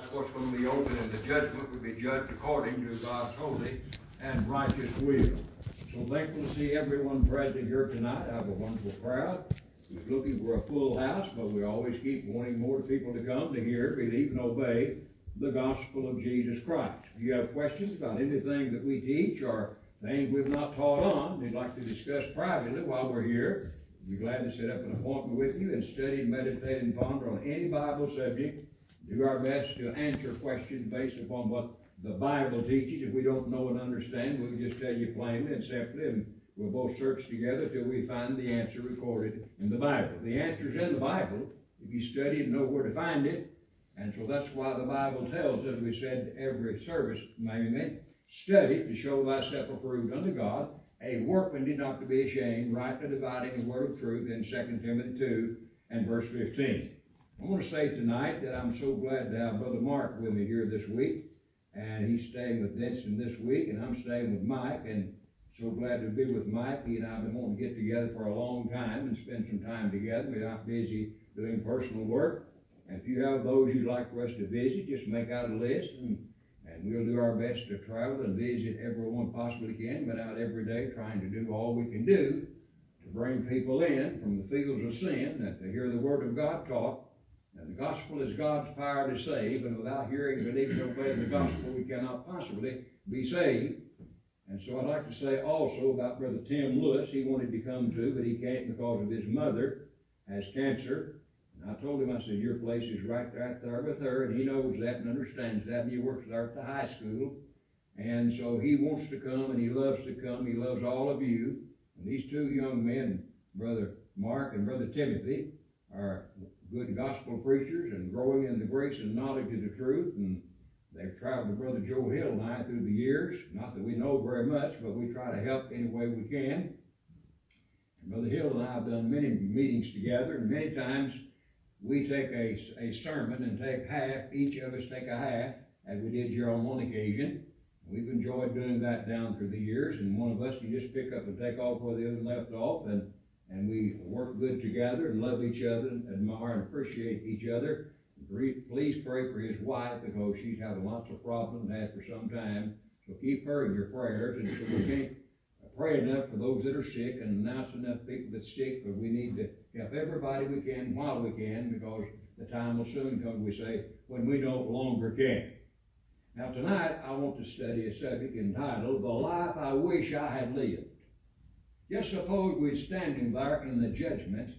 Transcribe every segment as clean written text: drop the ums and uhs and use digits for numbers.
that's what's going to be open in the judgment. We'll be judged according to God's holy and righteous will. So thankful to see everyone present here tonight. I have a wonderful crowd. We're looking for a full house, but we always keep wanting more people to come to hear, believe, and obey the gospel of Jesus Christ. If you have questions about anything that we teach or things we've not taught on, we'd like to discuss privately while we're here, we'd be glad to set up an appointment with you and study, meditate, and ponder on any Bible subject. Do our best to answer questions based upon what the Bible teaches. If we don't know and understand, we'll just tell you plainly and simply, and we'll both search together till we find the answer recorded in the Bible. The answer's in the Bible if you study and know where to find it. And so that's why the Bible tells us, we said every service, mainly, study to show thyself approved unto God, a workman need not to be ashamed, rightly dividing the word of truth in 2 Timothy 2 and verse 15. I want to say tonight that I'm so glad to have Brother Mark with me here this week. And he's staying with Denson this week, and I'm staying with Mike, and so glad to be with Mike. He and I have been wanting to get together for a long time and spend some time together. We're not busy doing personal work. And if you have those you'd like for us to visit, just make out a list, and we'll do our best to travel and visit everyone possibly can, but out every day trying to do all we can do to bring people in from the fields of sin and to hear the Word of God taught. And the gospel is God's power to save, and without hearing, believing, and obeying the gospel, we cannot possibly be saved. And so I'd like to say also about Brother Tim Lewis. He wanted to come too, but he can't because of his mother has cancer. And I told him, I said, your place is right there with her, and he knows that and understands that, and he works there at the high school. And so he wants to come, and he loves to come. He loves all of you. And these two young men, Brother Mark and Brother Timothy, are good gospel preachers and growing in the grace and knowledge of the truth. And they've traveled with Brother Joe Hill and I through the years. Not that we know very much, but we try to help any way we can. And Brother Hill and I have done many meetings together, and many times we take a sermon and take half, each of us take a half, as we did here on one occasion. We've enjoyed doing that down through the years, and one of us can just pick up and take off where the other left off, and we work good together and love each other and admire and appreciate each other. Please pray for his wife because she's having lots of problems and has for some time. So keep her in your prayers. And so we can't pray enough for those that are sick and announce enough people that's sick, but we need to help everybody we can while we can, because the time will soon come, we say, when we no longer can. Now tonight I want to study a subject entitled, The Life I Wish I Had Lived. Just suppose we're standing there in the judgment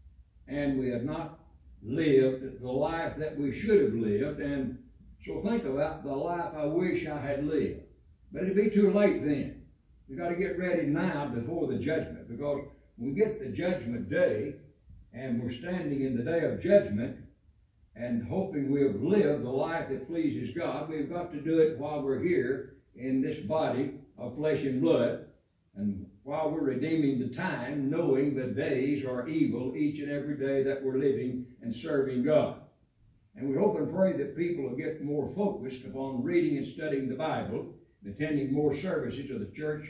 and we have not lived the life that we should have lived, and so think about the life I wish I had lived. But it'd be too late then. We've got to get ready now before the judgment, because when we get the judgment day and we're standing in the day of judgment and hoping we have lived the life that pleases God, we've got to do it while we're here in this body of flesh and blood. And while we're redeeming the time, knowing the days are evil each and every day that we're living and serving God. And we hope and pray that people will get more focused upon reading and studying the Bible, and attending more services of the church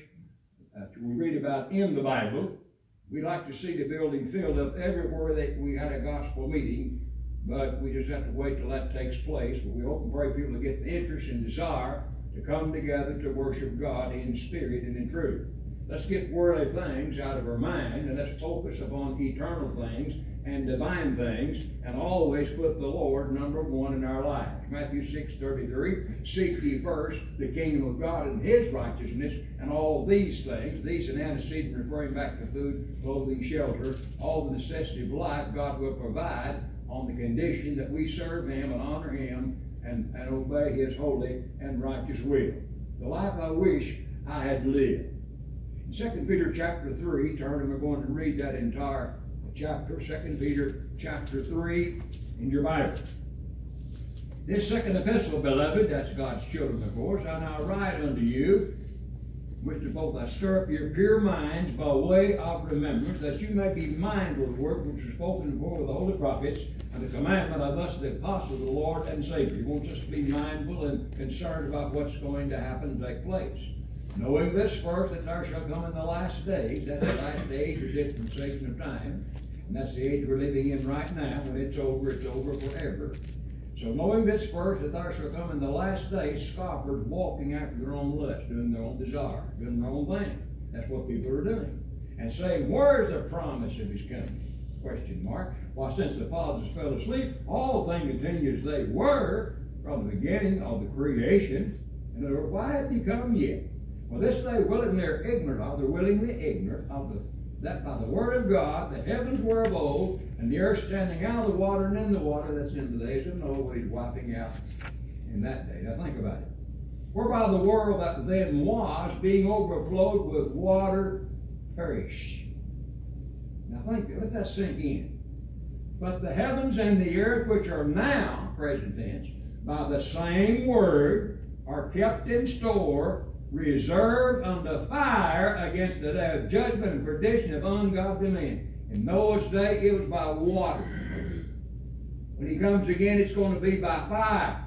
we read about in the Bible. We'd like to see the building filled up everywhere that we had a gospel meeting, but we just have to wait till that takes place. But we hope and pray people will get the interest and desire to come together to worship God in spirit and in truth. Let's get worldly things out of our mind, and let's focus upon eternal things and divine things, and always put the Lord number one in our lives. Matthew 6:33, seek ye first the kingdom of God and his righteousness, and all these things, these and antecedent referring back to food, clothing, shelter, all the necessity of life God will provide on the condition that we serve him and honor him and obey his holy and righteous will. The life I wish I had lived. In 2 Peter chapter 3, turn, and we're going to read that entire chapter, 2 Peter chapter 3 in your Bible. This second epistle, beloved, that's God's children, of course, I now write unto you, which is both I stir up your pure minds by way of remembrance, that you may be mindful of the word which was spoken before with the holy prophets, and the commandment of us, the apostles of the Lord and Savior. He wants us to be mindful and concerned about what's going to happen and take place. Knowing this first, that there shall come in the last days, that's the last age of dispensation of time, and that's the age we're living in right now. When it's over forever. So knowing this first, that there shall come in the last days scoffers walking after their own lust, doing their own desire, doing their own thing. That's what people are doing. And saying, where is the promise of his coming? Question mark. Why, since the fathers fell asleep, all things continue as they were from the beginning of the creation. In other words, why hath he come yet? Well, this they willingly are ignorant of. They're willingly ignorant of that by the word of God, the heavens were of old, and the earth standing out of the water and in the water. That's in the days of Noah, what he's wiping out in that day. Now think about it. Whereby the world that then was, being overflowed with water, perished. Now think, let that sink in. But the heavens and the earth, which are now, present tense, by the same word, are kept in store, reserved unto fire against the day of judgment and perdition of ungodly men. In Noah's day, it was by water. When he comes again, it's going to be by fire.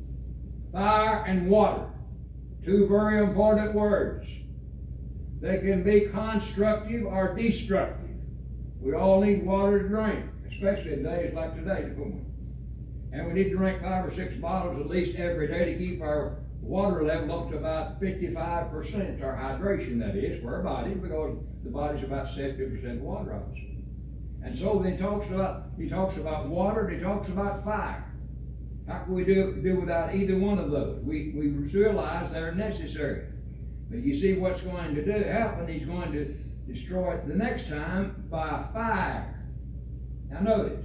Fire and water. Two very important words. They can be constructive or destructive. We all need water to drink, especially in days like today. And we need to drink 5 or 6 bottles at least every day to keep our water level up to about 55%, our hydration, that is, for our body, because the body's about 70% water, obviously. And so then he talks about water, and he talks about fire. How can we do without either one of those? We realize they're necessary. But you see what's going to happen, he's going to destroy it the next time by fire. Now notice,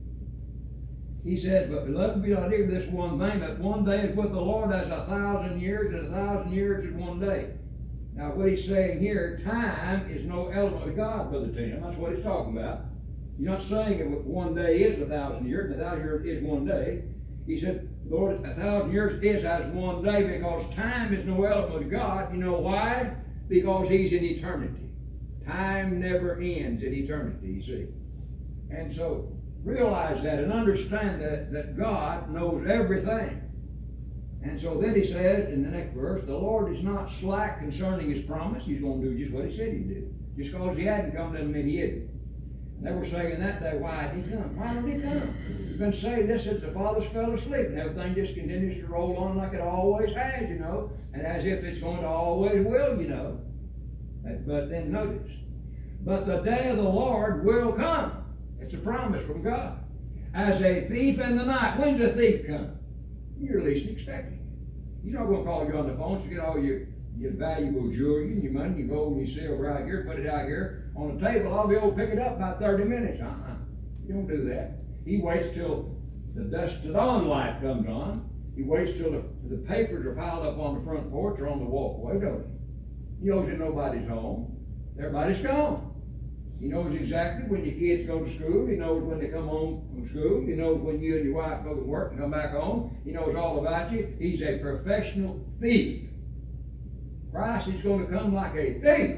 he said, but beloved, be not ignorant of this one thing, that one day is with the Lord as 1,000 years, and 1,000 years is one day. Now what he's saying here, time is no element of God, Brother Tim. That's what he's talking about. He's not saying that one day is 1,000 years, and 1,000 years is one day. He said, Lord, 1,000 years is as one day, because time is no element of God. You know why? Because he's in eternity. Time never ends in eternity, you see. And so realize that and understand that God knows everything. And so then he says in the next verse, the Lord is not slack concerning his promise. He's going to do just what he said he'd do. Just because he hadn't come doesn't mean he isn't. And they were saying that day, why did he come? Why don't he come? You've been saying this since the fathers fell asleep, and everything just continues to roll on like it always has, you know, and as if it's going to always will, you know. But then notice, but the day of the Lord will come. It's a promise from God. As a thief in the night. When's a thief come? You're least expecting it. He's not going to call you on the phone to get all your valuable jewelry and your money, your gold and your silver out here, put it out here on the table. I'll be able to pick it up about 30 minutes. You don't do that. He waits till the dusk to dawn light comes on. He waits till the papers are piled up on the front porch or on the walkway, don't he? He knows that nobody's home. Everybody's gone. He knows exactly when your kids go to school. He knows when they come home from school. He knows when you and your wife go to work and come back home. He knows all about you. He's a professional thief. Christ is going to come like a thief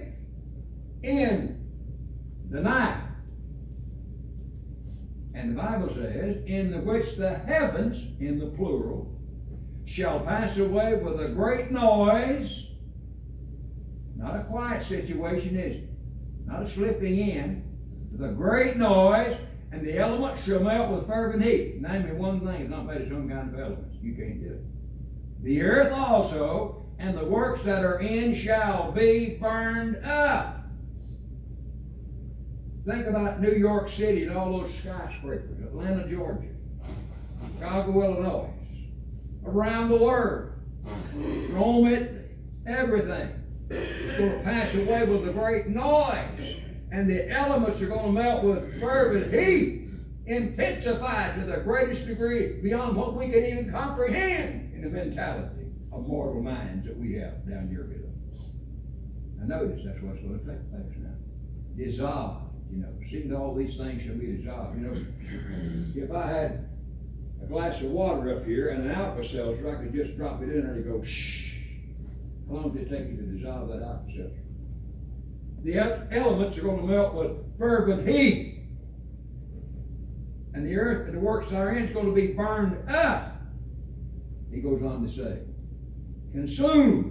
in the night. And the Bible says, in the which the heavens, in the plural, shall pass away with a great noise. Not a quiet situation, is it? Not a slipping in. With a great noise, and the elements shall melt with fervent heat. Name me one thing that's not made of some kind of elements. You can't do it. The earth also, and the works that are in shall be burned up. Think about New York City and all those skyscrapers, Atlanta, Georgia, Chicago, Illinois, around the world, Rome, Italy, everything. It's going to pass away with a great noise, and the elements are going to melt with fervent heat, intensified to the greatest degree beyond what we can even comprehend in the mentality of mortal minds that we have down here below. Now notice that's what's going to take place now. Dissolved. You know, seeing all these things shall be dissolved. You know, if I had a glass of water up here and an Alka-Seltzer, I could just drop it in there and go, shh. How long did it take you to dissolve that Alka-Seltzer? The elements are going to melt with fervent heat. And the earth and the works therein is going to be burned up. He goes on to say, consumed.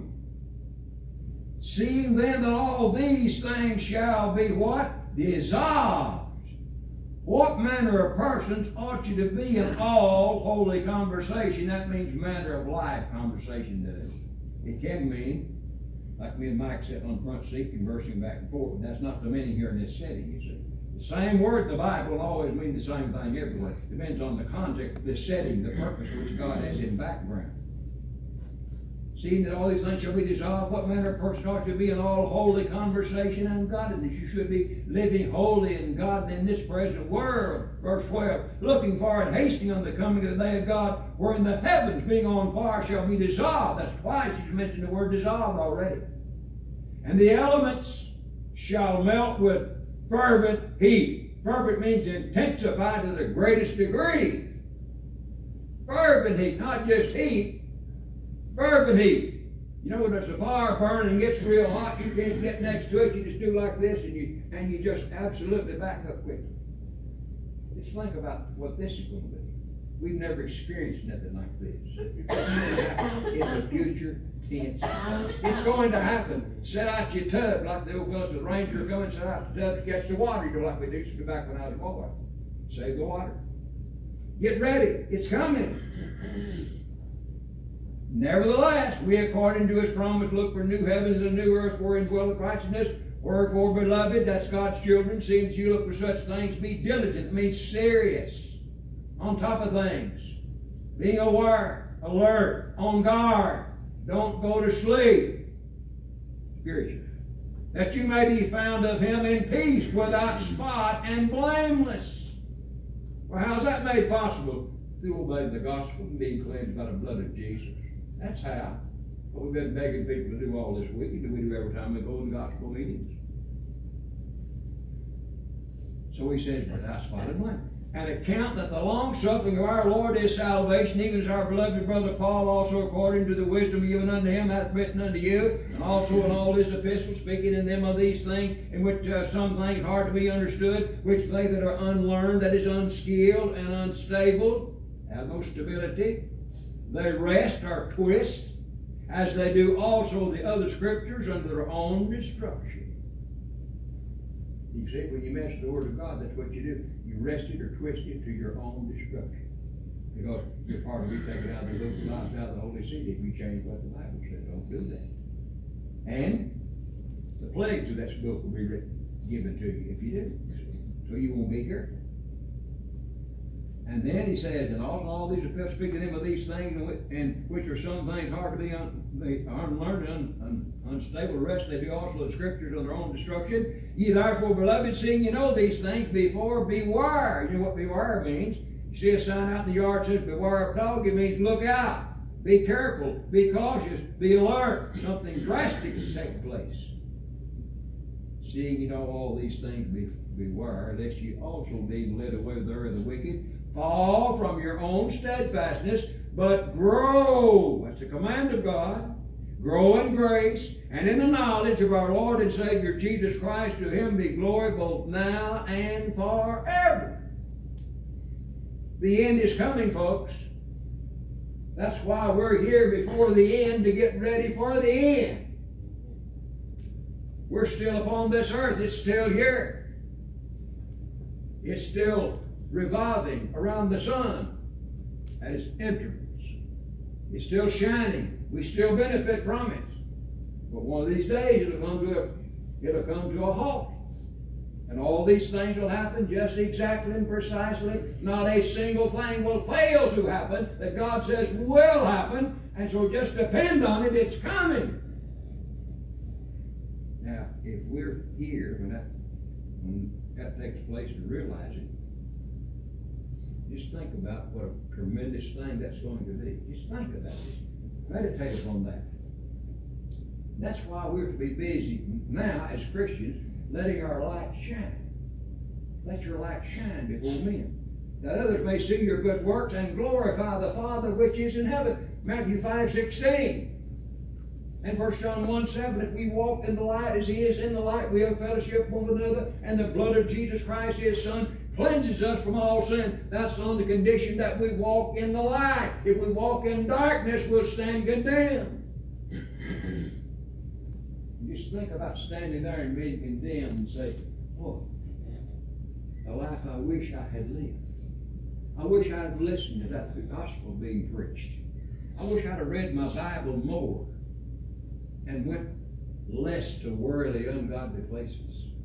Seeing then that all these things shall be what? Dissolved. What manner of persons ought you to be in all holy conversation? That means manner of life conversation, does it? It can mean, like me and Mike sitting on the front seat conversing back and forth, but that's not the meaning here in this setting, you see. The same word in the Bible will always mean the same thing everywhere. Depends on the context, the setting, the purpose which God has in background. Seeing that all these things shall be dissolved, what manner of person ought you to be in all holy conversation and godliness? You should be living holy and godly in this present world. Verse 12, looking for and hasting on the coming of the day of God, wherein the heavens being on fire shall be dissolved. That's twice he's mentioned the word dissolved already. And the elements shall melt with fervent heat. Fervent means intensify to the greatest degree. Fervent heat, not just heat. Fervent heat. You know, when there's a fire burning and gets real hot, you can't get next to it. You just do like this, and you just absolutely back up quickly. Just think about what this is going to be. We've never experienced nothing like this. It's a future tense. It's going to happen. Set out your tub like the old fellows with the ranger coming. Set out the tub to catch the water. You do like we used to do back when I was a boy. Save the water. Get ready. It's coming. Nevertheless, we according to his promise look for new heavens and a new earth wherein dwelleth righteousness. Wherefore, beloved, that's God's children, seeing that you look for such things, be diligent. It means serious, on top of things, being aware, alert, on guard. Don't go to sleep. Spiritual. That you may be found of him in peace, without spot and blameless. Well, how's that made possible? Through obeying the gospel and being cleansed by the blood of Jesus. That's how. But we've been begging people to do all this week, and we do every time we go to the gospel meetings. So he says, without spot and blame. And account that the long suffering of our Lord is salvation, even as our beloved brother Paul also according to the wisdom given unto him hath written unto you, and also in all his epistles, speaking in them of these things, in which some things hard to be understood, which they that are unlearned, that is unskilled and unstable, have no stability. They rest or twist, as they do also the other scriptures under their own destruction. You see, when you mess with the Word of God, that's what you do. You wrest it or twist it to your own destruction. Because you're part of it, take it out of the book of life, out of the Holy City, if you change what the Bible says. Don't do that. And the plagues of that book will be given to you if you do. So you won't be careful. And then he says, and also all these epistles speak to them of these things, and which are some things hard to be unlearned and unstable. The rest they do also the scriptures of their own destruction. Ye therefore, beloved, seeing you know these things before, beware. You know what beware means? You see a sign out in the yard that says, beware of dog. It means look out. Be careful. Be cautious. Be alert. Something drastic is taking place. Seeing you know all these things, beware, lest you also be led away with the error of the wicked. Fall from your own steadfastness, but grow. That's the command of God. Grow in grace and in the knowledge of our Lord and Savior Jesus Christ. To him be glory both now and forever. The end is coming, folks. That's why we're here before the end, to get ready for the end. We're still upon this earth. It's still here. It's still revolving around the sun at its entrance. It's still shining. We still benefit from it. But one of these days it'll come to a halt. And all these things will happen just exactly and precisely. Not a single thing will fail to happen that God says will happen. And so just depend on it. It's coming. Now, if we're here when that takes place and realize it, just think about what a tremendous thing that's going to be. Just think about it. Meditate upon that. That's why we're to be busy now as Christians, letting our light shine. Let your light shine before men, that others may see your good works and glorify the Father which is in heaven. Matthew 5:16. And 1 John 1:7, if we walk in the light as he is in the light, we have fellowship one with another, and the blood of Jesus Christ, his Son, cleanses us from all sin. That's on the condition that we walk in the light. If we walk in darkness, we'll stand condemned. Just think about standing there and being condemned and say, oh, the life I wish I had lived. I wish I had listened to that gospel being preached. I wish I'd have read my Bible more and went less to worldly, ungodly places.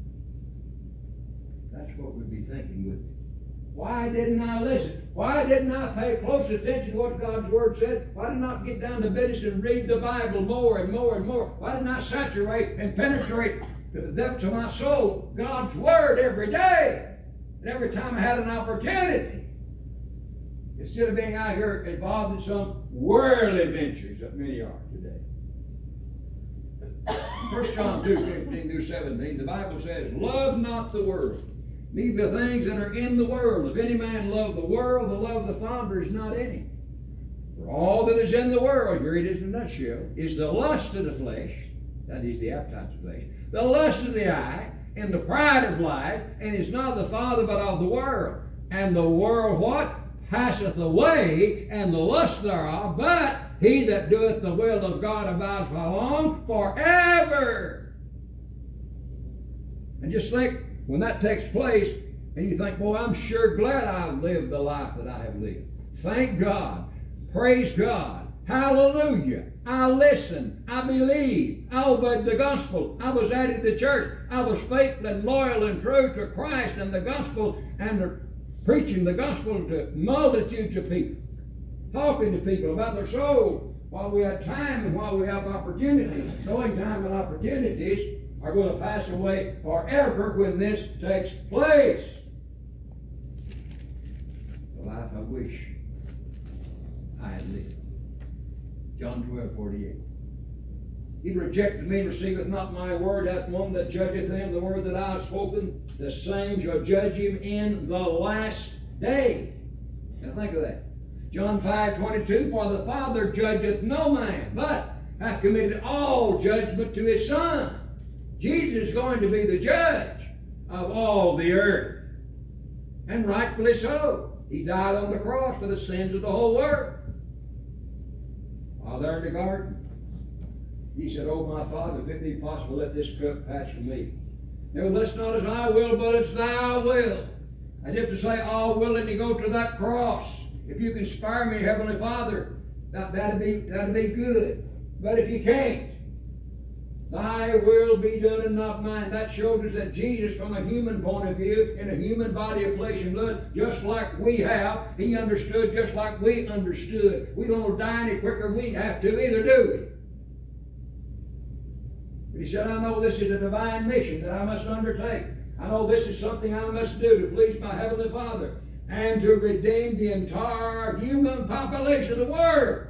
That's what we'd be thinking with it. Why didn't I listen? Why didn't I pay close attention to what God's Word said? Why didn't I get down to business and read the Bible more and more and more? Why didn't I saturate and penetrate to the depths of my soul God's Word every day? And every time I had an opportunity, instead of being out here involved in some worldly ventures that many are today. 1 John 2:15-17, the Bible says, love not the world, neither the things that are in the world. If any man love the world, the love of the Father is not in him. For all that is in the world, here it is in a nutshell, is the lust of the flesh, that is the appetites of the flesh, the lust of the eye, and the pride of life, and is not of the Father but of the world. And the world what? Passeth away, and the lust thereof, but he that doeth the will of God abides for how long? Forever. And just think, when that takes place, and you think, boy, I'm sure glad I've lived the life that I have lived. Thank God. Praise God. Hallelujah. I listened. I believed. I obeyed the gospel. I was added to the church. I was faithful and loyal and true to Christ and the gospel and preaching the gospel to multitudes of people. Talking to people about their souls while we have time and while we have opportunity. Knowing time and opportunities are going to pass away forever when this takes place. The life I wish I had lived. John 12:48. He rejected me and receiveth not my word. That one that judgeth him, the word that I have spoken, the same shall judge him in the last day. Now think of that. John 5:22, for the Father judgeth no man, but hath committed all judgment to his Son. Jesus is going to be the judge of all the earth. And rightfully so. He died on the cross for the sins of the whole world. While there in the garden, he said, oh my Father, if it be possible, let this cup pass from me. Nevertheless, not as I will, but as thou wilt. As if to say, all willing to go to that cross. If you can spare me, Heavenly Father, that'd be good. But if you can't, thy will be done and not mine. That shows us that Jesus, from a human point of view, in a human body of flesh and blood, just like we have, he understood just like we understood. We don't die any quicker than we have to either, do we? But he said, I know this is a divine mission that I must undertake. I know this is something I must do to please my Heavenly Father and to redeem the entire human population of the world.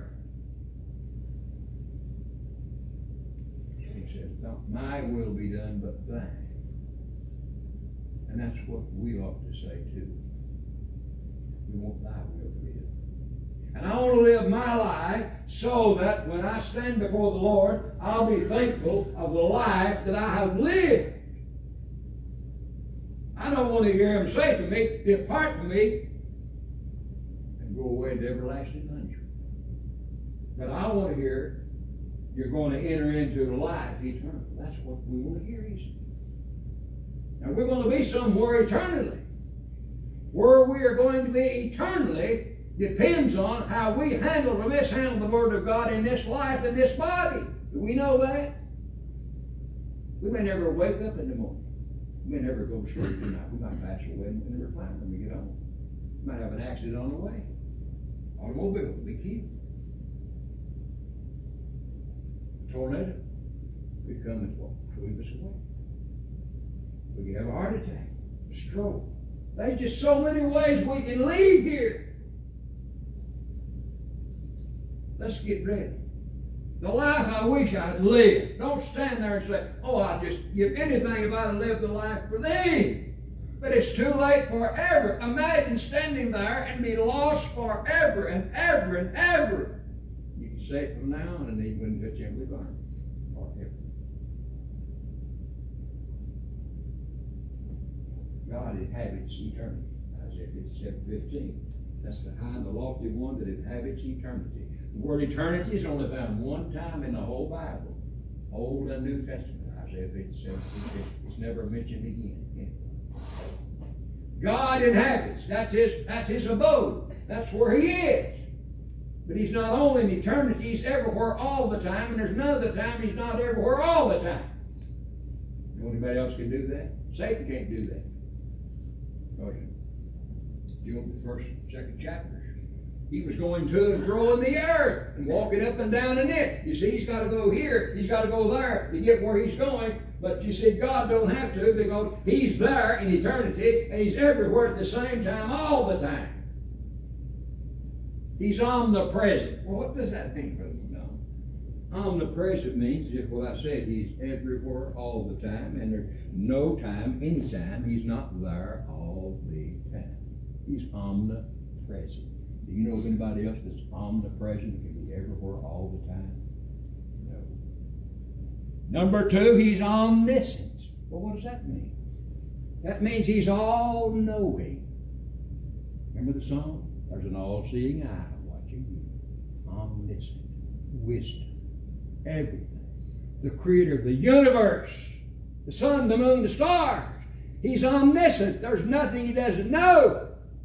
He says, not my will be done, but thine. And that's what we ought to say too. We want thy will to be done. And I want to live my life so that when I stand before the Lord, I'll be thankful of the life that I have lived. I don't want to hear him say to me, depart from me and go away into everlasting punishment. But I want to hear, you're going to enter into life eternal. That's what we want to hear, he said. Now we're going to be somewhere eternally. Where we are going to be eternally depends on how we handle or mishandle the Word of God in this life and this body. Do we know that? We may never wake up in the morning. We may never go to sleep tonight. We might pass away and never find when we get home. We might have an accident on the way. Automobile will be killed. A tornado could come and sweep us away. We could have a heart attack, a stroke. There's just so many ways we can leave here. Let's get ready. The life I wish I'd lived. Don't stand there and say, oh, I'd just give anything if I'd lived the life for thee. But it's too late forever. Imagine standing there and be lost forever and ever and ever. You can say it from now on and he wouldn't touch every garment. Forever. God inhabits eternity. Isaiah 57:15. That's the high and the lofty one that inhabits eternity. The word eternity is only found one time in the whole Bible, Old and New Testament. Isaiah 57:15. It's never mentioned again. God inhabits. That's his abode. That's where he is. But he's not only in eternity, he's everywhere all the time, and there's none of the time he's not everywhere all the time. You know anybody else can do that? Satan can't do that. Job, the first, second chapters. He was going to and fro in the earth and walking up and down in it. You see, he's got to go here, he's got to go there to get where he's going. But you see, God don't have to, because he's there in eternity and he's everywhere at the same time all the time. He's omnipresent. Well, what does that mean, Brother McDonald? Omnipresent means, just what I said, he's everywhere all the time, and there's no time, any time, he's not there all the time. He's omnipresent. Do you know of anybody else that's omnipresent and can be everywhere all the time? No. Number two, he's omniscient. Well, what does that mean? That means he's all-knowing. Remember the song? There's an all-seeing eye watching you. Omniscient. Wisdom. Everything. The creator of the universe. The sun, the moon, the stars. He's omniscient. There's nothing he doesn't know.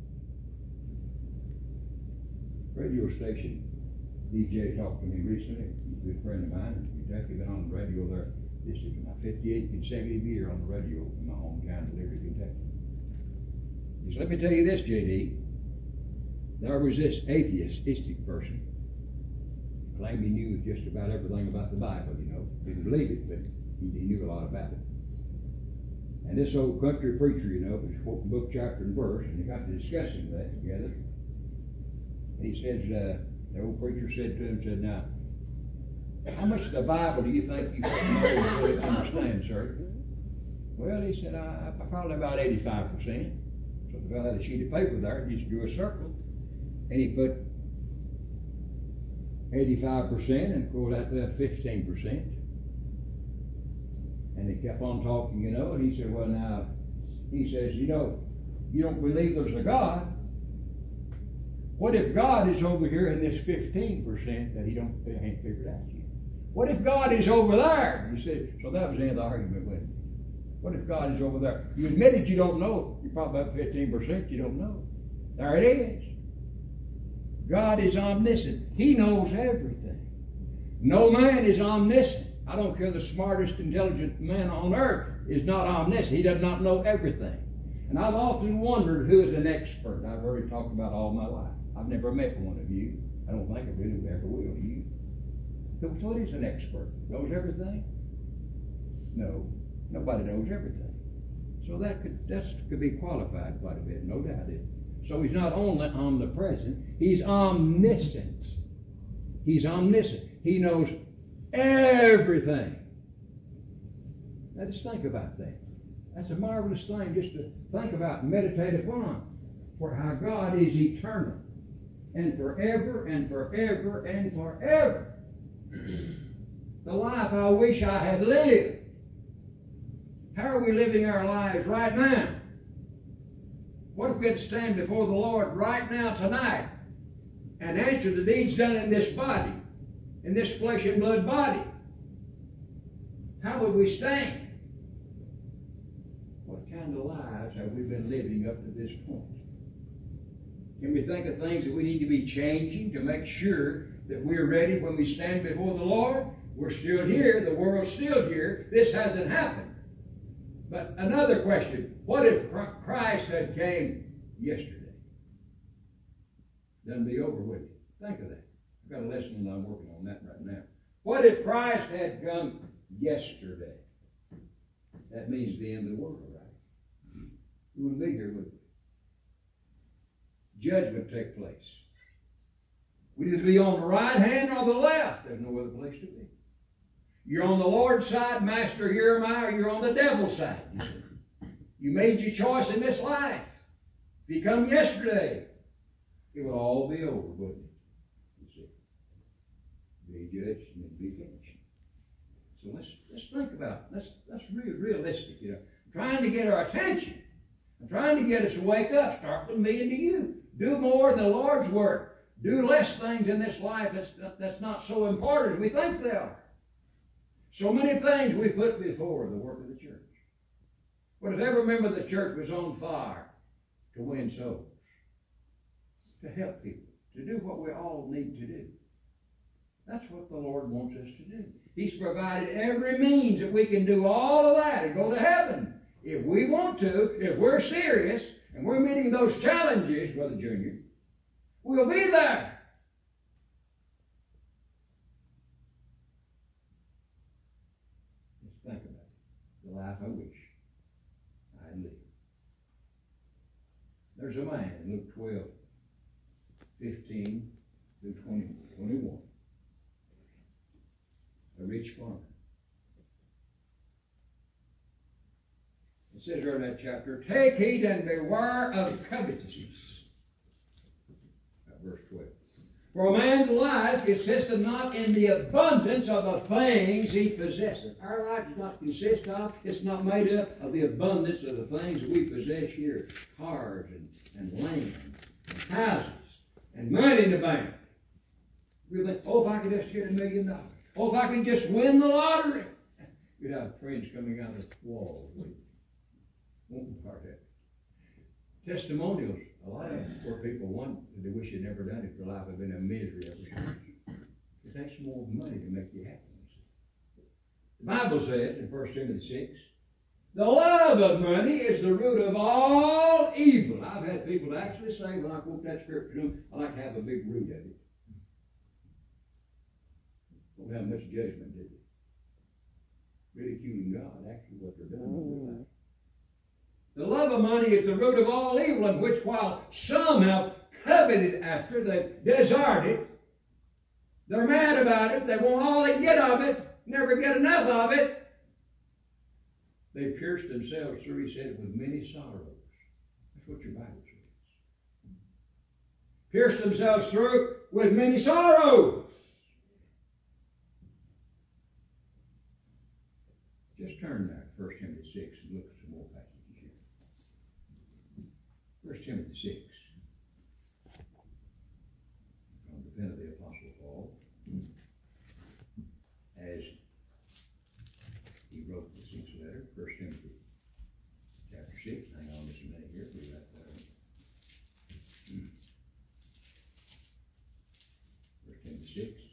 Radio station DJ talked to me recently. He's a good friend of mine in Kentucky. Been on the radio there. This is my 58th consecutive year on the radio in my hometown of Liberty, Kentucky. He said, let me tell you this, J.D. There was this atheistic person. Claimed he knew just about everything about the Bible, you know. Didn't believe it, but he knew a lot about it. And this old country preacher, you know, was quoting book, chapter, and verse, and they got to discussing that together. He says, the old preacher said to him, now, how much of the Bible do you think you can really understand, sir? Well, he said, I probably about 85%. So the fellow had a sheet of paper there, he just drew a circle, and he put 85% and quoted out to 15%. And he kept on talking, you know, and he said, well, now, he says, you know, you don't believe there's a God. What if God is over here in this 15% that he ain't figured out yet? What if God is over there? He said, so that was the end of the argument with him. What if God is over there? You admitted you don't know. You're probably up 15% you don't know. There it is. God is omniscient. He knows everything. No man is omniscient. I don't care the smartest, intelligent man on earth is not omniscient. He does not know everything. And I've often wondered who is an expert. I've already talked about all my life. I've never met one of you. I don't think I really ever will. You? What is an expert? Knows everything? No. Nobody knows everything. So that could be qualified quite a bit, no doubt. So he's not only omnipresent, he's omniscient. He's omniscient. He knows everything. Now just think about that. That's a marvelous thing just to think about and meditate upon. For how God is eternal and forever and forever and forever. The life I wish I had lived. How are we living our lives right now? What if we had to stand before the Lord right now tonight and answer the deeds done in this body, in this flesh and blood body? How would we stand? What kind of lives have we been living up to this point? Can we think of things that we need to be changing to make sure that we're ready when we stand before the Lord? We're still here. The world's still here. This hasn't happened. But another question, what if Christ had came yesterday? Then be over with you. Think of that. I've got a lesson and I'm working on that right now. What if Christ had come yesterday? That means the end of the world, right? You wouldn't be here, would you? Judgment take place. We'd either be on the right hand or the left. There's no other place to be. You're on the Lord's side, Master, here am I, or you're on the devil's side. You made your choice in this life. If you come yesterday, it would all be over, wouldn't it? You see. Be judged and then be finished. So let's think about it. Let's be realistic, you know. I'm trying to get our attention. I'm trying to get us to wake up. Start with me and to you. Do more than the Lord's work. Do less things in this life that's not so important as we think they are. So many things we put before the work of the church. But if every member of the church was on fire to win souls, to help people, to do what we all need to do. That's what the Lord wants us to do. He's provided every means that we can do all of that and go to heaven. If we want to, if we're serious, and we're meeting those challenges, Brother Junior, we'll be there. Just think about it. The life I wish I had lived. There's a man in Luke 12, 15 through 21. A rich farmer. It says here in that chapter, take heed and beware of covetousness. Verse 12. For a man's life consisteth not in the abundance of the things he possesseth. Our life does not consist of, it's not made up of the abundance of the things that we possess here. Cars and land and houses and money in the bank. We think, oh, if I could just get $1 million. Oh, if I can just win the lottery. You'd have friends coming out of the walls. Won't part that. Testimonials, a lot of them, where people want, they wish they'd never done it. Their life had been a misery ever since. It takes more money to make you happy. The Bible says in 1 Timothy 6, the love of money is the root of all evil. I've had people actually say, when I quote that scripture, I like to have a big root of it. Don't have much judgment, do they? Ridiculing God, actually what they're doing. The love of money is the root of all evil, in which while some have coveted after, they've desired it, they're mad about it, they want all they get of it, never get enough of it. They pierced themselves through, he said, with many sorrows. That's what your Bible says. Pierced themselves through with many sorrows. Just turn there to 1 Timothy 6 and look at some more passages here. 1 Timothy 6. From the pen of the Apostle Paul, as he wrote the 6th letter, 1 Timothy chapter 6. Hang on just a minute here. We got that. 1 Timothy 6.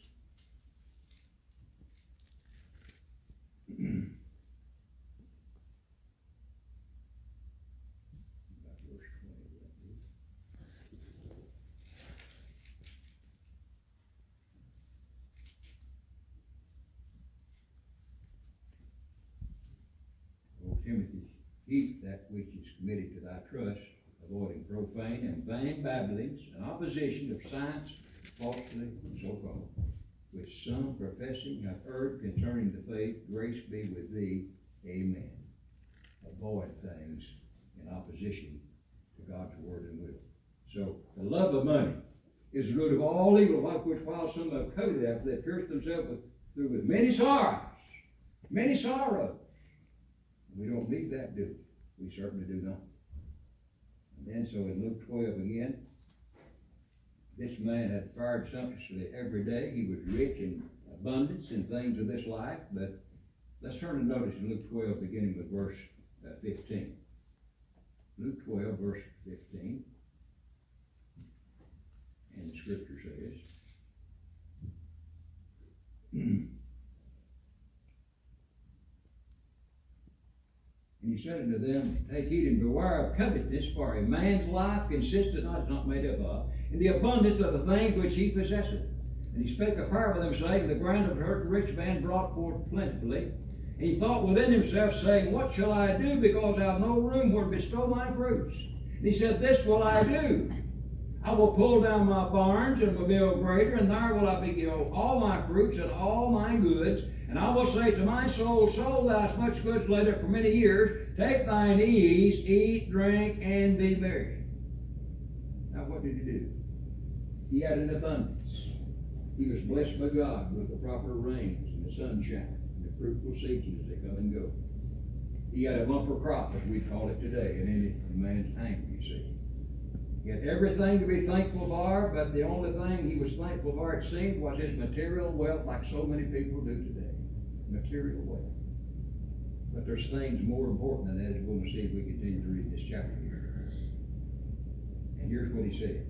Timothy, keep that which is committed to thy trust, avoiding profane and vain babblings and opposition of science, falsely so-called, which some professing have erred concerning the faith. Grace be with thee. Amen. Avoid things in opposition to God's word and will. So, the love of money is the root of all evil, which while some have coveted after, they pierced themselves through with many sorrows. Many sorrows. We don't need that, do we? We certainly do not. And then so in Luke 12 again, this man had fired sumptuously every day. He was rich in abundance in things of this life. But let's turn to notice in Luke 12, beginning with verse 15. Luke 12, verse 15. And the scripture says, and he said unto them, take heed and beware of covetousness, for a man's life consisteth not, is not made up of, in the abundance of the things which he possesseth. And he spake a parable of them, saying, the ground of the rich man brought forth plentifully. And he thought within himself, saying, what shall I do, because I have no room where to bestow my fruits? And he said, this will I do. I will pull down my barns and will build greater, and there will I bestow all my fruits and all my goods. And I will say to my soul, soul, thou hast much goods laid up for many years. Take thine ease, eat, drink, and be merry. Now what did he do? He had an abundance. He was blessed by God with the proper rains and the sunshine and the fruitful seasons as they come and go. He had a bumper crop, as we call it today, and in it the man's anger, you see. He had everything to be thankful for, but the only thing he was thankful for, it seemed, was his material wealth, like so many people do today. Material wealth. But there's things more important than that, as we're going to see if we continue to read this chapter here. And here's what he said.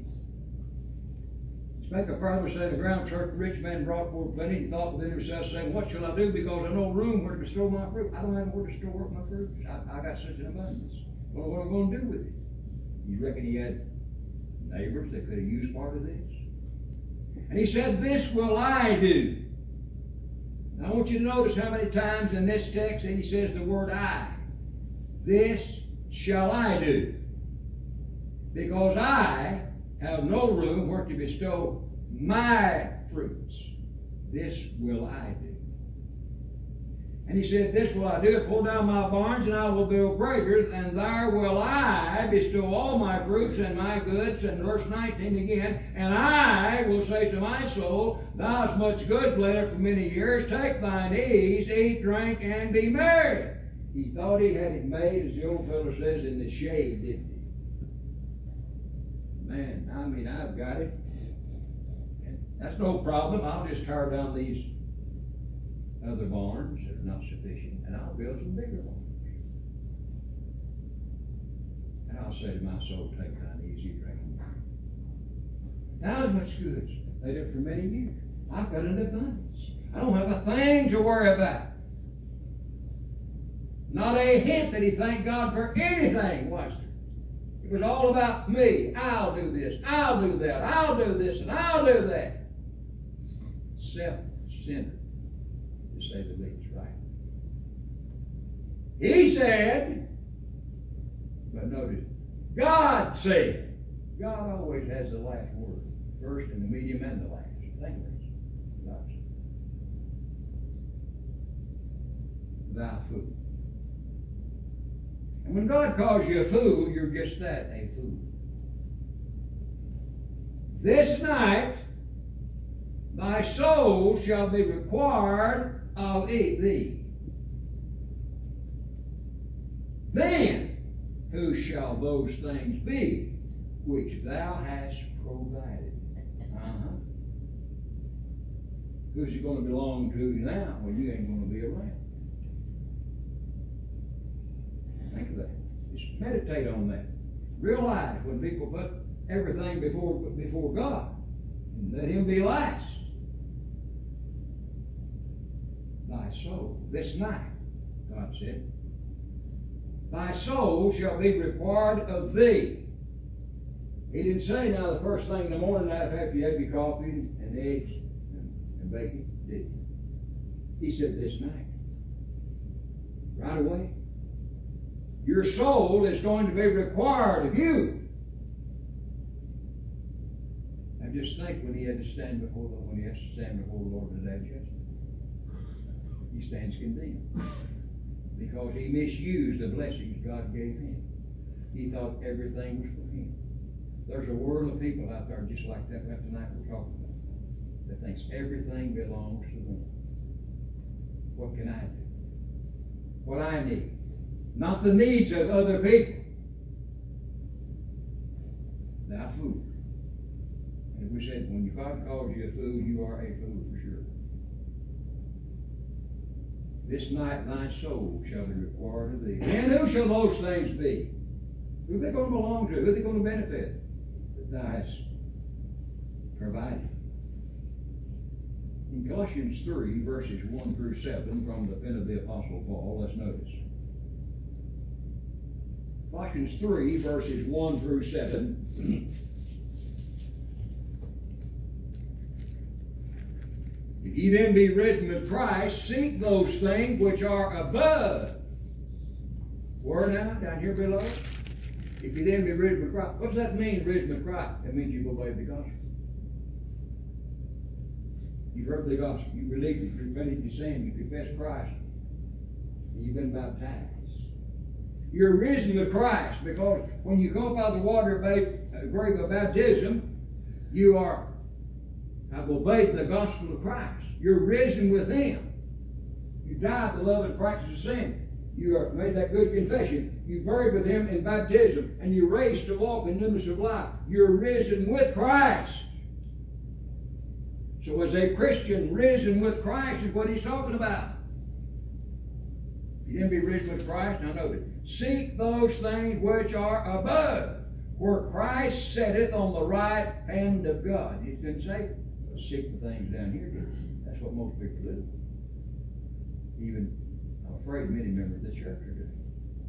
Spake a parable, saying, the ground certain rich man brought forth plenty. He thought within himself, saying, what shall I do? Because I no room where to bestow my fruit. I don't have where to store up my fruit. I got such an abundance. Well, what am I going to do with it? You reckon he had neighbors that could have used part of this? And he said, this will I do. Now I want you to notice how many times in this text that he says the word I. This shall I do. Because I have no room where to bestow my fruits. This will I do. And he said, this will I do, pull down my barns, and I will build greater, and there will I bestow all my fruits and my goods. And verse 19 again, and I will say to my soul, thou hast much good bled for many years, take thine ease, eat, drink, and be merry. He thought he had it made, as the old fellow says, in the shade, didn't he? Man, I mean, I've got it. And that's no problem. I'll just tear down these other barns that are not sufficient, and I'll build some bigger barns. And I'll say to my soul, take thine easy, drink. Now, as much goods they did for many years. I've got an abundance. I don't have a thing to worry about. Not a hint that he thanked God for anything, was there? It was all about me. I'll do this, I'll do that, I'll do this, and I'll do that. Self-centered, to say the least, right? He said, but notice, God said. God always has the last word. First and the medium and the last. Think of this. God said. Thou fool. And when God calls you a fool, you're just that, a fool. This night thy soul shall be required of thee. Then who shall those things be which thou hast provided? Who's it going to belong to now when you ain't going to be around? Think of that. Just meditate on that. Realize when people put everything before God, and let Him be last. Thy soul, this night, God said, thy soul shall be required of thee. He didn't say now the first thing in the morning after you have your coffee and eggs and bacon, did he? He said this night. Right away. Your soul is going to be required of you. Now just think when he has to stand before the Lord in the day of judgment. He stands condemned. Because he misused the blessings God gave him. He thought everything was for him. There's a world of people out there just like that tonight we're talking about, that thinks everything belongs to them. What can I do? What I need. Not the needs of other people. Thou fool. And we said, when God calls you a fool, you are a fool for sure. This night thy soul shall be required of thee. And who shall those things be? Who are they going to belong to? Who are they going to benefit? That thou hast provided. In Colossians 3, verses 1 through 7, from the pen of the Apostle Paul, let's notice. Colossians 3, verses 1 through 7. If ye then be risen with Christ, seek those things which are above. Where now? Down here below? If you then be risen with Christ. What does that mean, risen with Christ? That means you've obeyed the gospel. You've heard the gospel. You believed it. You repented your sin. You confessed Christ. And you've been baptized. You're risen with Christ because when you come up out of the water grave of baptism, you have obeyed the gospel of Christ. You're risen with Him. You died the love and practice of sin. You have made that good confession. You buried with Him in baptism, and you raised to walk in newness of life. You're risen with Christ. So as a Christian, risen with Christ is what he's talking about. You then be risen with Christ. Now notice, seek those things which are above, where Christ sitteth on the right hand of God. He didn't say, seek the things down here, did he? That's what most people do. Even, I'm afraid, many members of the church are doing.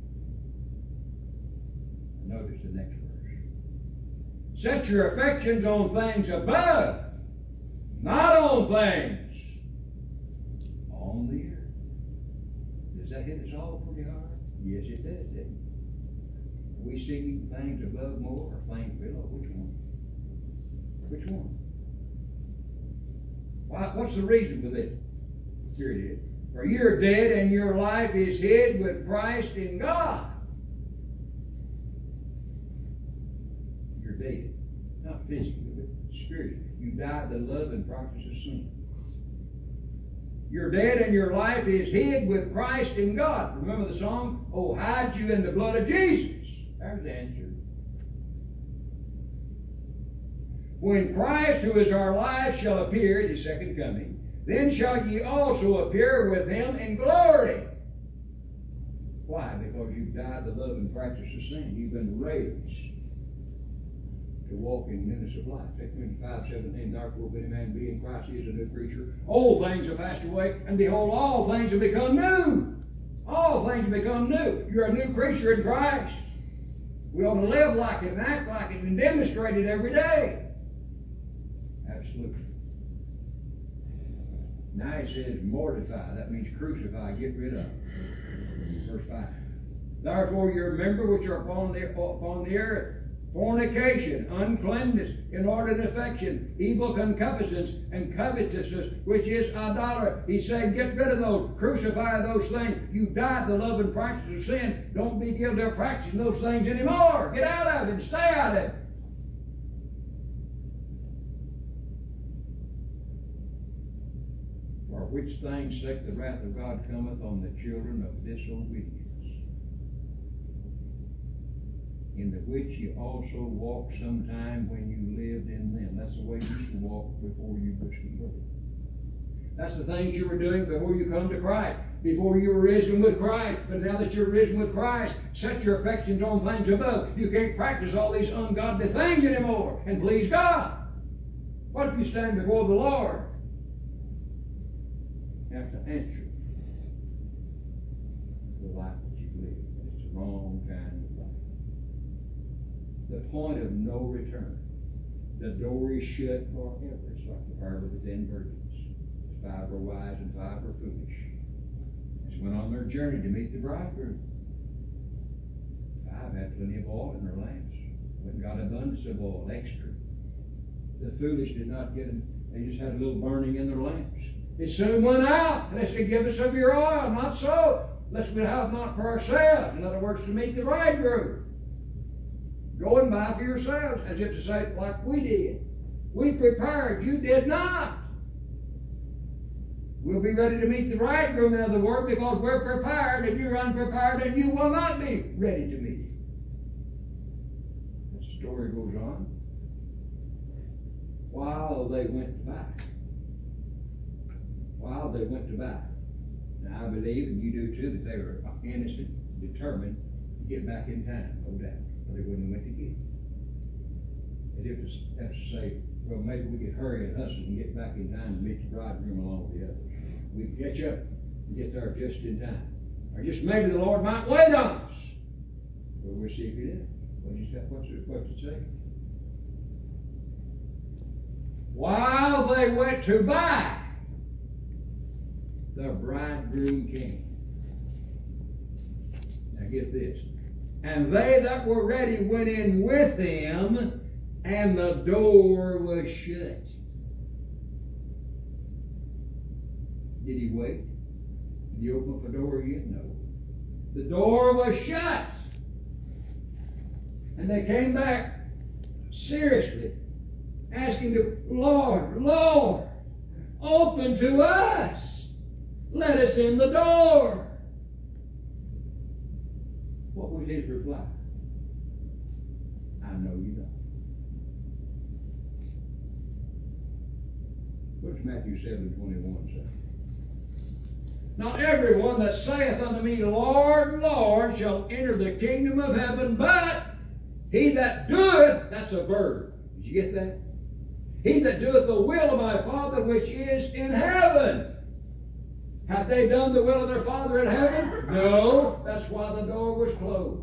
Notice the next verse. Set your affections on things above, not on things on the earth. Does that hit us all pretty hard? Yes, it does, doesn't it? Are we seeking things above more or things below? Which one? Which one? What's the reason for this? Here it is. For you're dead and your life is hid with Christ in God. You're dead. Not physically, but spiritually. You died the love and practice of sin. You're dead and your life is hid with Christ in God. Remember the song? Oh, hide you in the blood of Jesus. There's the answer. When Christ, who is our life, shall appear at his second coming, then shall ye also appear with him in glory. Why? Because you've died the love and practice of sin. You've been raised to walk in newness of life. 2 Corinthians 5:17, therefore, if any man be in Christ, he is a new creature. Old things have passed away, and behold, all things have become new. All things have become new. You're a new creature in Christ. We ought to live like it and act like it and demonstrate it every day. Absolutely. Now it says mortify. That means crucify, get rid of. Verse 5. Therefore your member which are upon the earth, fornication, uncleanness, inordinate affection, evil concupiscence, and covetousness, which is idolatry. He said, get rid of those. Crucify those things. You died the love and practice of sin. Don't be guilty of practicing those things anymore. Get out of it and stay out of it. For which things sake the wrath of God cometh on the children of disobedience, in the which ye also walked sometime when you lived in them. That's the way you used to walk before you was converted. That's the things you were doing before you come to Christ, before you were risen with Christ. But now that you're risen with Christ, set your affections on things above. You can't practice all these ungodly things anymore and please God. What if you stand before the Lord? You have to answer the life that you live. It's the wrong kind of life. The point of no return. The door is shut forever. It's like the parable of the 10 virgins. 5 were wise and 5 were foolish. They went on their journey to meet the bridegroom. 5 had plenty of oil in their lamps. Went and got abundance of oil, extra. The foolish did not get them. They just had a little burning in their lamps. It soon went out. And they said, give us of your oil. Not so. Lest we have not for ourselves. In other words, to meet the bridegroom. Go and buy for yourselves, as if to say, like we did. We prepared. You did not. We'll be ready to meet the bridegroom, in other words, because we're prepared, and you're unprepared, and you will not be ready to meet him. The story goes on. While they went to buy. While they went to buy. Now, I believe, and you do too, that they were innocent, determined to get back in time, no doubt. Or they wouldn't have went to get it. They'd have to say, well, maybe we could hurry and hustle and get back in time to meet the bridegroom along with the others. We can catch up and get there just in time. Or just maybe the Lord might wait on us. Well, we'll see if he did. What's it say? While they went to buy, the bridegroom came. Now get this. And they that were ready went in with him, and the door was shut. Did he wait? Did he open up the door again? No. The door was shut. And they came back seriously, asking the Lord, Lord, open to us. Let us in the door. What was his reply? I know you don't. What's Matthew 7:21 say? Not everyone that saith unto me, Lord, Lord, shall enter the kingdom of heaven, but He that doeth, that's a verb. Did you get that? He that doeth the will of my Father which is in heaven. Have they done the will of their Father in heaven? No. That's why the door was closed.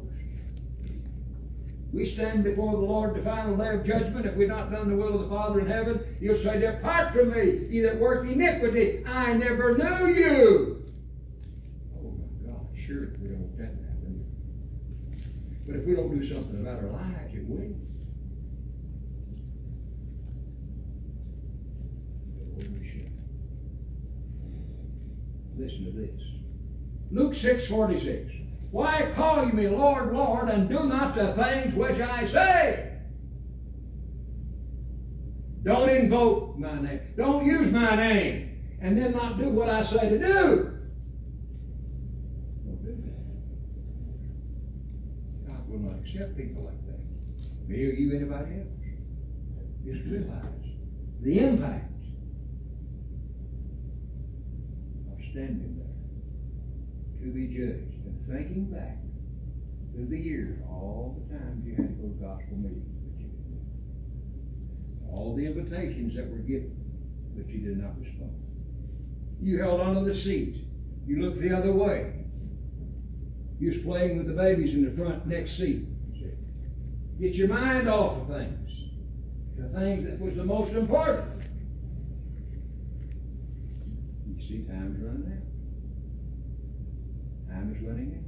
We stand before the Lord the final day of judgment. If we've not done the will of the Father in heaven, He'll say, depart from me, ye that work iniquity. I never knew you. Oh my God, sure we don't want that to happen. But if we don't do something about our lives, it will. Listen to this. Luke 6:46. Why call you me Lord, Lord, and do not the things which I say? Don't invoke my name. Don't use my name and then not do what I say to do. Don't do that. God will not accept people like that. Me or you, anybody else. Just realize the impact of standing there to be judged. Thinking back through the years, all the times you had to go to gospel meetings, but you didn't. All the invitations that were given, but you did not respond. You held onto the seat. You looked the other way. You was playing with the babies in the front next seat. Get your mind off of things. The things that was the most important. You see, time's running out. Time is running in.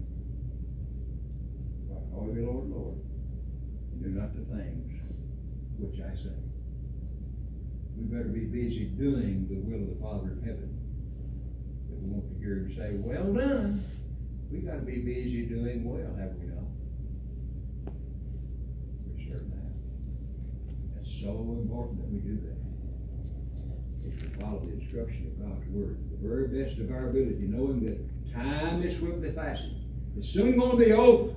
I call you Lord, Lord, and do not the things which I say. We better be busy doing the will of the Father in heaven. If we want to hear Him say, well done, we got to be busy doing well, have we not? We certainly have. That's so important that we do that. It's to follow the instruction of God's Word, the very best of our ability, knowing that time is swiftly passing. It's soon going to be over.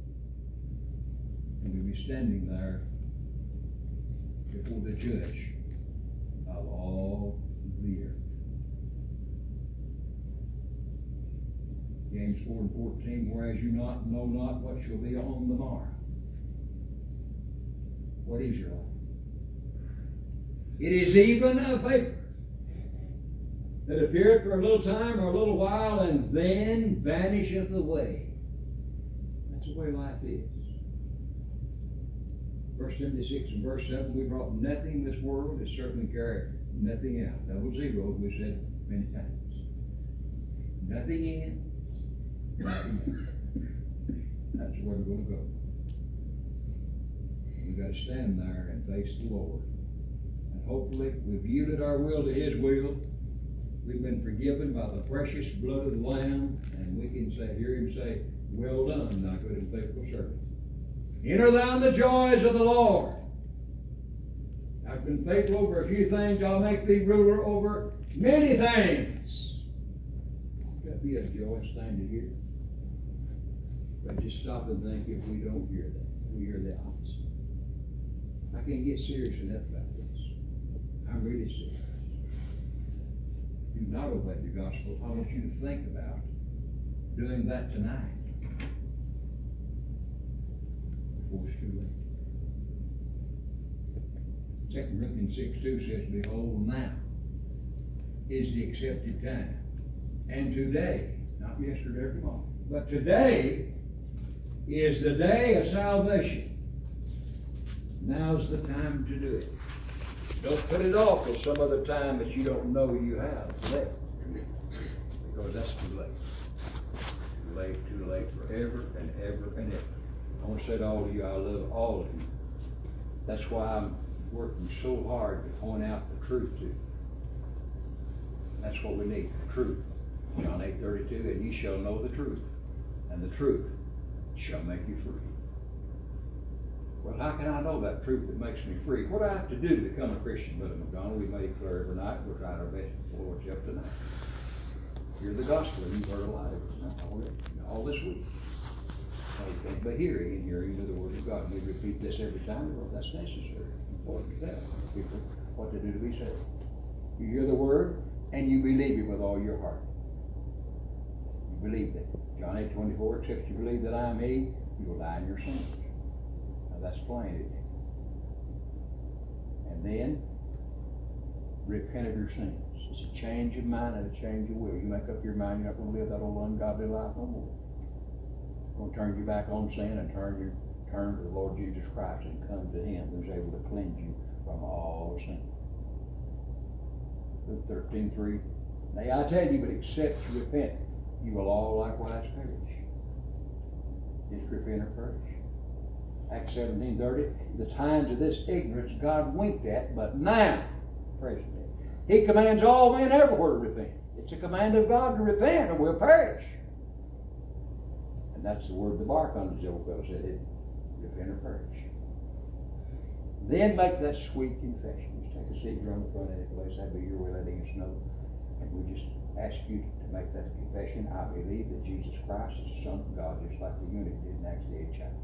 And we'll be standing there before the judge of all the earth. James 4:14, whereas you know not what shall be on the morrow. What is your life? It is even a vapor that appeareth for a little time or a little while, and then vanisheth away. That's the way life is. 1 Timothy 6 and verse 7, we brought nothing in this world that certainly carry nothing out. Double zero, we said many times. Nothing in, nothing out. That's where we're going to go. We've got to stand there and face the Lord. And hopefully we've yielded our will to His will. We've been forgiven by the precious blood of the Lamb, and we can hear Him say, well done, thy good and faithful servant. Enter thou in the joys of the Lord. I've been faithful over a few things, I'll make thee ruler over many things. Won't that be a joyous thing to hear? But just stop and think if we don't hear that. We hear the opposite. I can't get serious enough about this. I'm really serious. Do not obey the gospel. I want you to think about doing that tonight before it's too late. 2 Corinthians 6:2 says, behold, now is the accepted time. And today, not yesterday or tomorrow, but today is the day of salvation. Now's the time to do it. Don't put it off till some other time that you don't know you have left. Because that's too late. Too late forever and ever and ever. I want to say to all of you, I love all of you. That's why I'm working so hard to point out the truth to you. That's what we need, the truth. John 8:32, and ye shall know the truth, and the truth shall make you free. Well, how can I know that truth that makes me free? What do I have to do to become a Christian, Brother McDonald? We make it clear every night. We're trying our best with the Lord's help tonight. Hear the gospel. You've heard a lot of it all this week. You can't but hearing and hearing of the Word of God. We repeat this every time because that's necessary. Important to tell people what to do to be saved. You hear the Word and you believe it with all your heart. You believe that. John 8:24, except you believe that I am He, you will die in your sins. Now That's plain, isn't it? And then, repent of your sins. It's a change of mind and a change of will. You make up your mind you're not going to live that old ungodly life no more. You're going to turn your back on sin and turn to the Lord Jesus Christ and come to Him who's able to cleanse you from all sin. Luke 13:3. Nay, I tell you, but except you repent, you will all likewise perish. Just repent or perish. Acts 17:30. The times of this ignorance God winked at, but now, presently, He commands all men everywhere to repent. It's a command of God to repent or we'll perish. And that's the word the bark on the old fellow said, repent or perish. Then make that sweet confession. Just take a seat on the front of the place. That'd be your way of letting us know. And we just ask you to make that confession. I believe that Jesus Christ is the Son of God, just like the eunuch did in Acts the 8th chapter.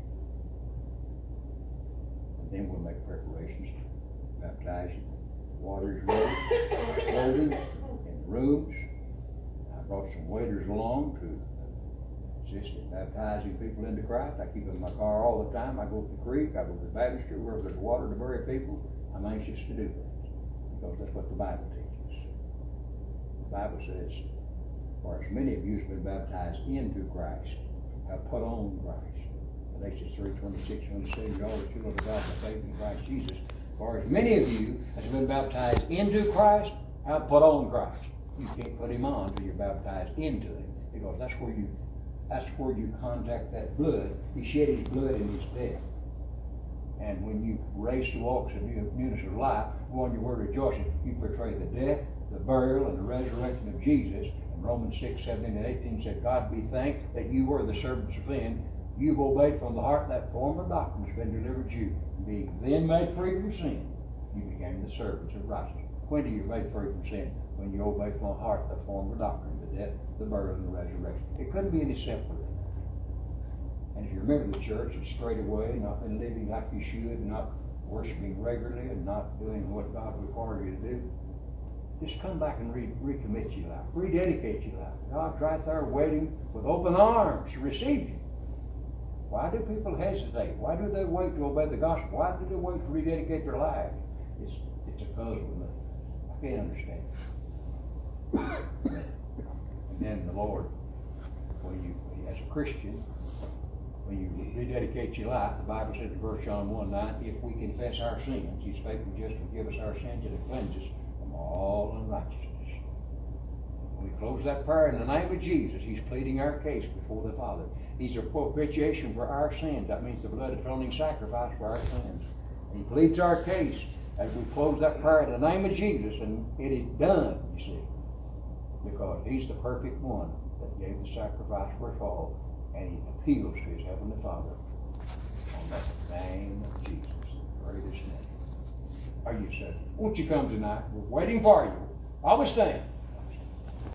And then we'll make preparations to baptize you. Water is ready, clothing in rooms. I brought some waiters along to assist in baptizing people into Christ. I keep them in my car all the time. I go to the creek, I go to the baptistry, wherever there's water to bury people. I'm anxious to do that because that's what the Bible teaches. The Bible says, for as many of you have been baptized into Christ, have put on Christ. Galatians 3:26, 27, you're all the children of God by faith in Christ Jesus. For as many of you as have been baptized into Christ, have put on Christ. You can't put Him on until you're baptized into Him, because that's where you contact that blood. He shed His blood in His death. And when you raise the walks of newness of life, go on your word rejoicing, you portray the death, the burial, and the resurrection of Jesus. And Romans 6:17 and 18 said, God be thanked that you were the servants of sin. You've obeyed from the heart that form of doctrine has been delivered to you. Being then made free from sin, you became the servants of righteousness. When do you made free from sin? When you obey from the heart the form of doctrine, the death, the burial, and the resurrection. It couldn't be any simpler than that. And if you remember the church, it's straight away, not been living like you should, not worshiping regularly, and not doing what God required you to do. Just come back and recommit your life, rededicate your life. God's right there waiting with open arms to receive you. Why do people hesitate? Why do they wait to obey the gospel? Why do they wait to rededicate their lives? It's a puzzle to me. I can't understand. And then the Lord, as a Christian, when you rededicate your life, the Bible says in 1 John 1:9, if we confess our sins, He's faithful and just to forgive us our sins and to cleanse us from all unrighteousness. When we close that prayer in the name of Jesus, He's pleading our case before the Father. He's a propitiation for our sins. That means the blood atoning sacrifice for our sins. And He pleads our case as we close that prayer in the name of Jesus, and it is done, you see. Because He's the perfect one that gave the sacrifice for us all, and He appeals to His Heavenly Father on the name of Jesus, the greatest name. Are you saved? Won't you come tonight? We're waiting for you. Always stand.